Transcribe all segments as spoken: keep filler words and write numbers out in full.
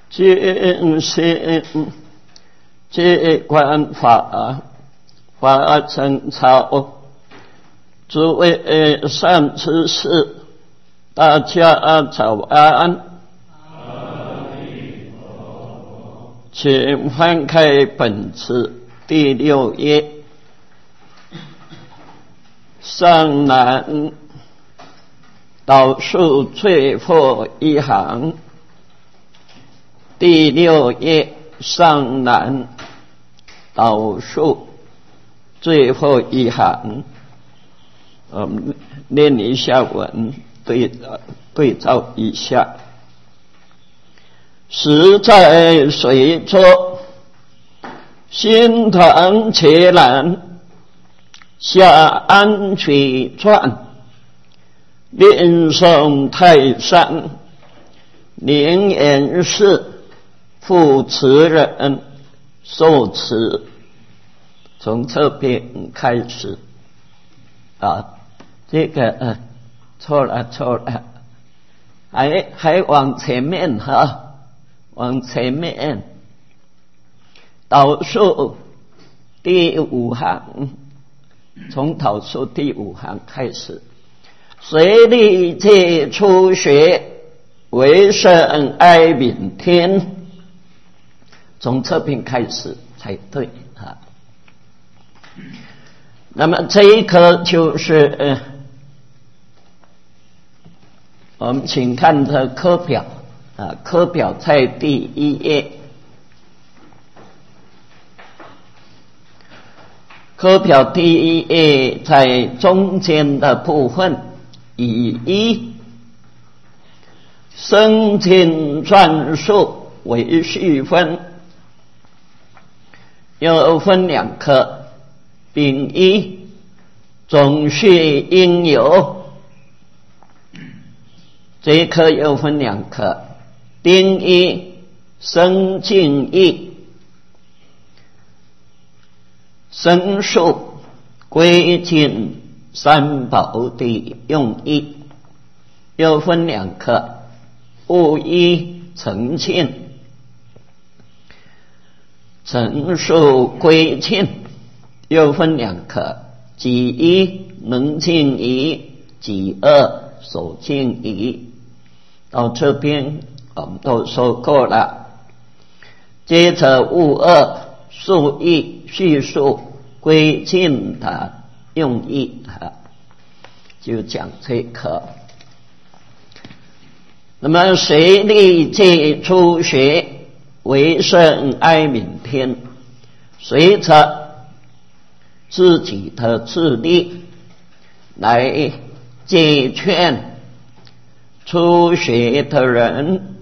尽心接观法，法成草。诸位善知识，大家早安。请翻开本子第六页，上栏导数最后一行。第六页上栏导数最后一行，我们念一下文，对对照一下。实在随作，心堂伽蓝，下安曲传，令诵太上，灵言是复持人受持。从这边开始啊，这个呃错了错了，还还往前面哈。往前面导数第五行，从导数第五行开始。随历届初学，为圣哀悯天。从这边开始才对啊。那么这一课就是呃，我们请看这课表。啊，课表在第一页，课表第一页在中间的部分，以一生经传述为序分，又分两课，丙一总序应由，这一课又分两课。丁一生敬意，生数归尽三宝的用意，又分两课。戊一澄庆，成数归尽，又分两课。己一能敬仪，己二守敬仪。到这边我们都说过了。接着戊二述意叙述归尽的用意啊，就讲这课。那么随历届初学，为圣哀悯天，随着自己的智力来戒劝初学的人，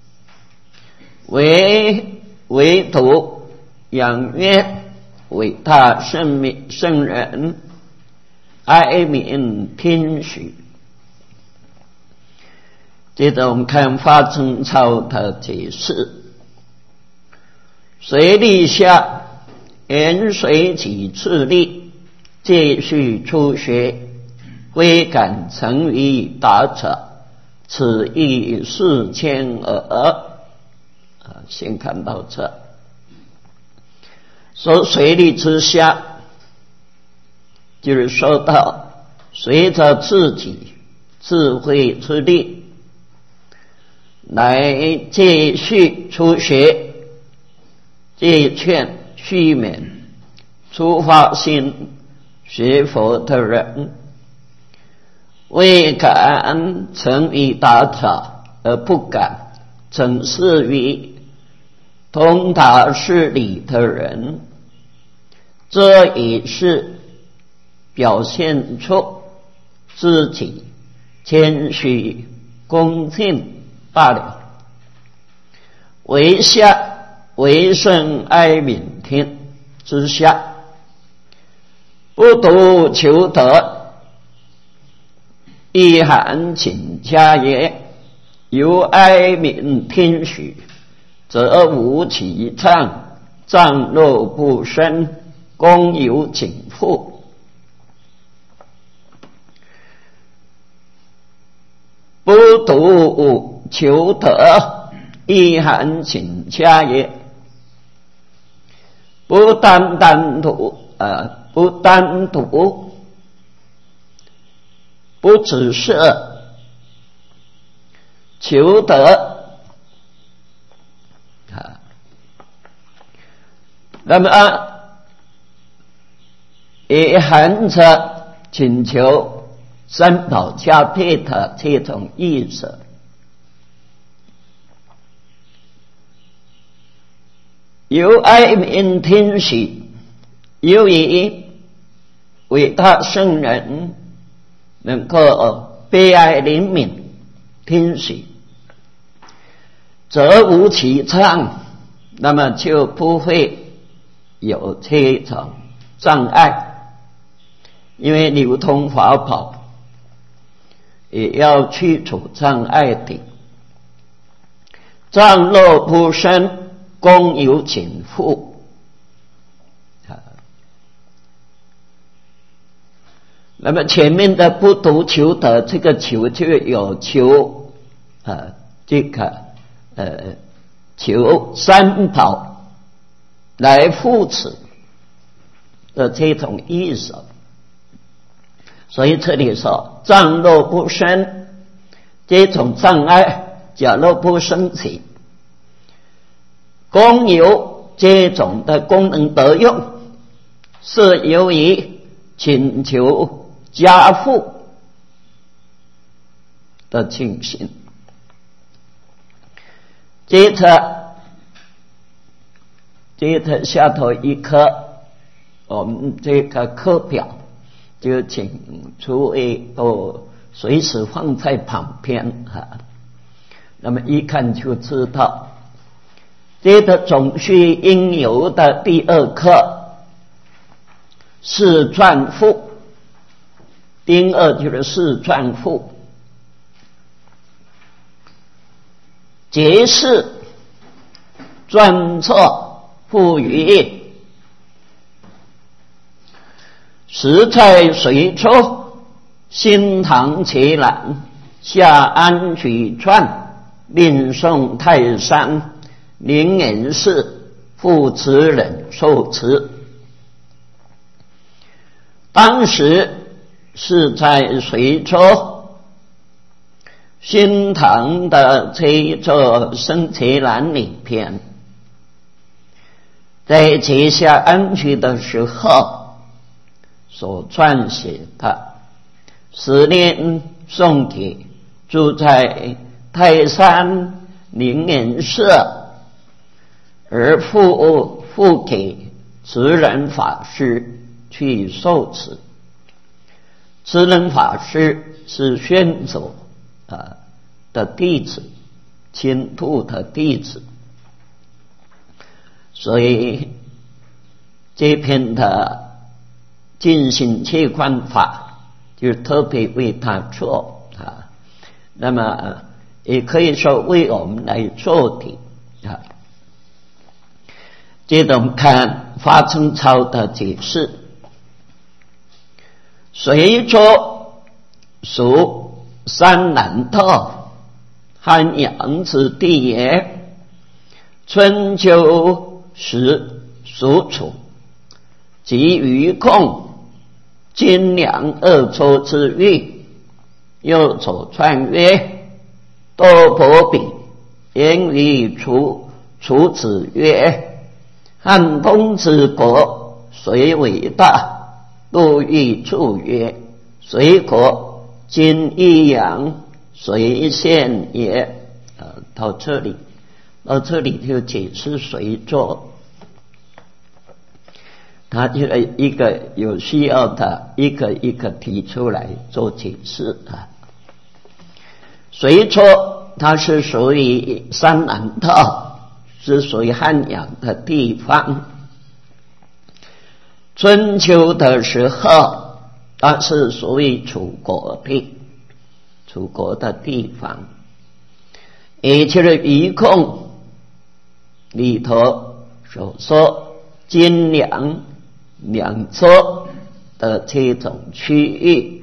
为唯独仰约伟大圣明圣人哀悯天许。接着我们看法正操的解释，随历下言随己次力，继续初学，归感成于达者，此亦四千耳。啊，先看到这。说随历之下，就是说到随着自己智慧之力来继续初学，戒劝续勉出发心学佛的人，未敢成于达者，而不敢整事于通达事理的人，这也是表现出自己谦虚恭敬罢了。为下为圣哀悯天之下，不独求得，一函请加也，由哀悯天许，则无其障，障若不生，功有尽复。不独求得， 一寒请家也，不单单独呃，不单独，不只是求得啊，那么也含着请求三宝加倍的这种意思。由爱民听喜，由于伟大圣人能够悲哀怜悯听喜，则无其障，那么就不会有这种障碍，因为流通法宝也要去除障碍的。障若不生，功有尽复。那么前面的不独求得，这个求就有求呃这个呃求三宝来扶持的这种意思。所以这里说障若不生，这种障碍假若不生起，功有这种的功能得用，是由于请求加富的情形。接着接着下头一课，我们这个课表就请诸位都随时放在旁边哈，那么一看就知道。接着总序应由的第二课是传赋，丁二就是是传赋，解释传错赋语，时在隋初，新唐齐览，下安曲传，命宋泰山灵隐寺复持人受持。当时是在隋初新唐的这座生伽蓝里边，在结下安曲的时候所撰写的，时念送给住在泰山灵隐寺，而付付给持人法师去受持。持人法师是宣祖啊的弟子，亲度的弟子，所以这篇的尽心切观法就特别为他做啊，那么也可以说为我们来做的啊。接着我们看华澄操的解释。隋初属山南道，汉阳之地也。春秋时属楚，及于控、金梁二州之域。又走传曰：多伯比言于楚，楚子曰：汉公之国，虽伟大，陆欲处曰：隋国今益阳，隋县也。呃，到这里，到这里就解释隋作，他就一个有需要的一个一个提出来做解释啊。隋初它是属于山南道，是属于汉阳的地方。春秋的时候，它是属于楚国的，楚国的地方，也就是于控里头所说金梁两州的这种区域。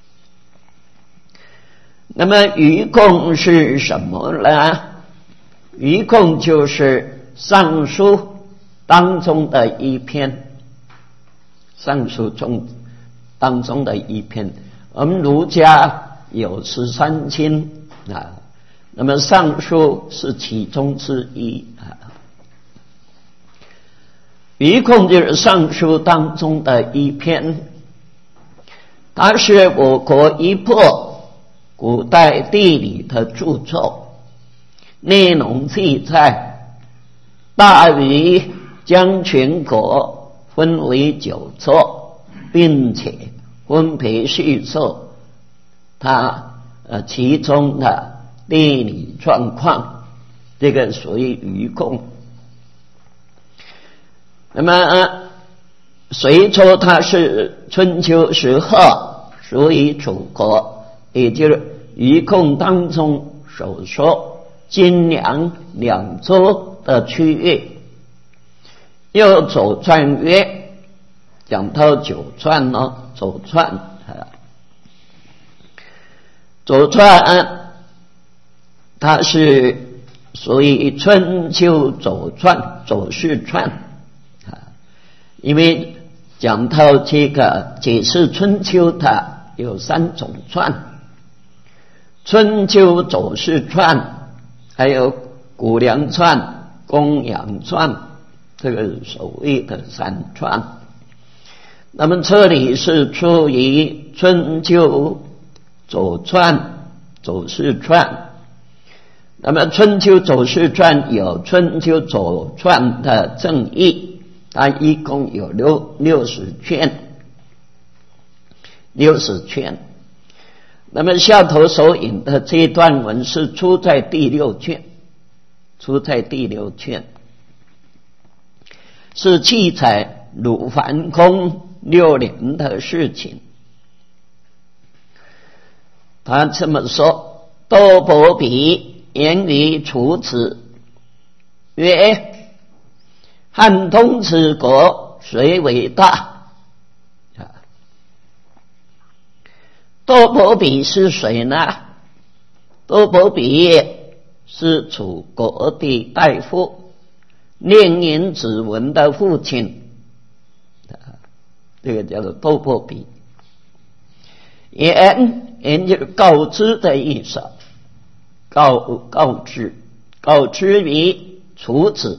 那么于控是什么呢？ 愚控就是尚书当中的一篇，尚书中当中的一篇。我们儒家有十三经啊，那么尚书是其中之一啊。愚控就是尚书当中的一篇，它是我国一部古代地理的著作，内容记载大禹将全国分为九州，并且分别叙述它呃其中的地理状况，这个属于愚控。那么隋初它是春秋时候属于楚国，也就是愚控当中所说晋梁两州的区域。又左传曰，讲到左传呢，左传啊，左传它是属于春秋左传、左氏传。因为讲到这个解释春秋，它有三种传：春秋左氏传，还有谷梁传、公羊传，这个所谓的三传。那么这里是出于春秋左传、左氏传。那么春秋左氏传有春秋左传的正义。它一共有六六十卷，六十卷。那么下头所引的这段文是出在第六卷，出在第六卷，是记载鲁桓公六年的事情。他这么说：窦伯比言于楚子，曰：汉通此国，谁为大？窦伯比是谁呢？窦伯比是楚国的大夫，令尹子文的父亲，这个叫做窦伯比。言言就是告知的意思，告告知告知于楚子。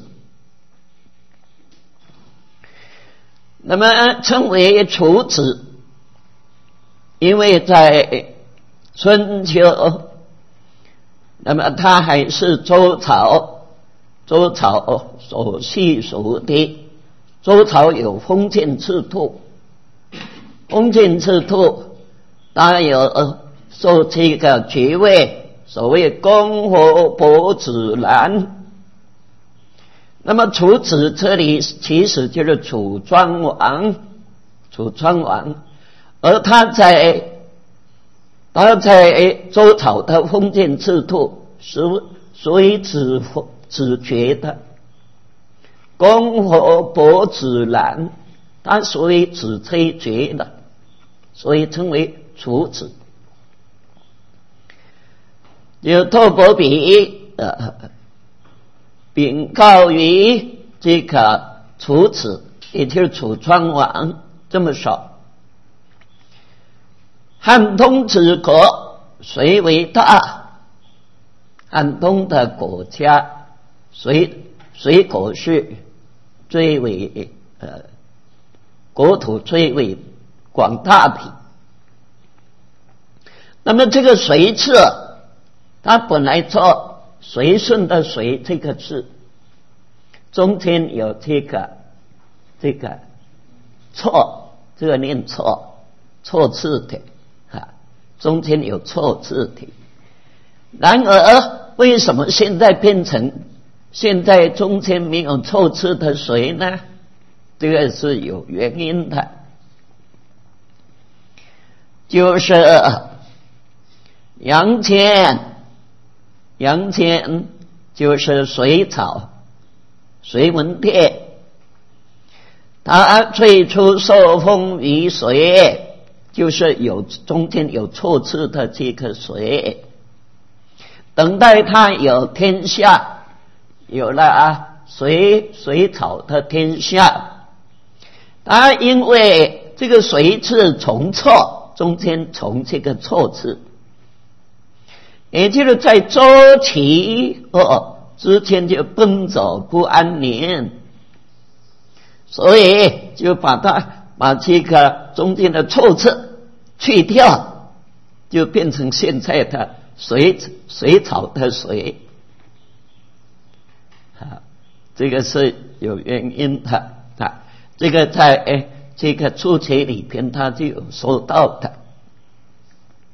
那么称为楚子，因为在春秋，那么他还是周朝周朝所系属的。周朝有封建制度，封建制度当然有受这个爵位，所谓公侯伯子男。那么楚子这里其实就是楚庄王，楚庄王，而他在他在周朝的封建制度是属于子子爵的，公侯伯子男，他属于子崔爵的，所以称为楚子。有窦伯比呃禀告于这个楚子，也就是楚庄王，这么说：汉通此国，谁为大？汉东的国家，谁谁国是最为呃国土最为广大的？那么这个随字，它本来做随顺的随这个字，中间有这个这个错，这个念错错字的啊，中间有错字的。然而为什么现在变成现在中间没有错字的随呢？这个是有原因的，就是杨坚。杨坚就是隋朝隋文帝，他最初受封于隋，就是有中间有错字的这个隋。等待他有天下， 有了啊水水草的天下。啊，因为这个水字从错，中间从这个错字，也就是在周期哦之间就奔走不安宁，所以就把它把这个中间的错字去掉，就变成现在的水水草的水。啊，这个是有原因的啊，这个在哎这个注解里边他就有说到的。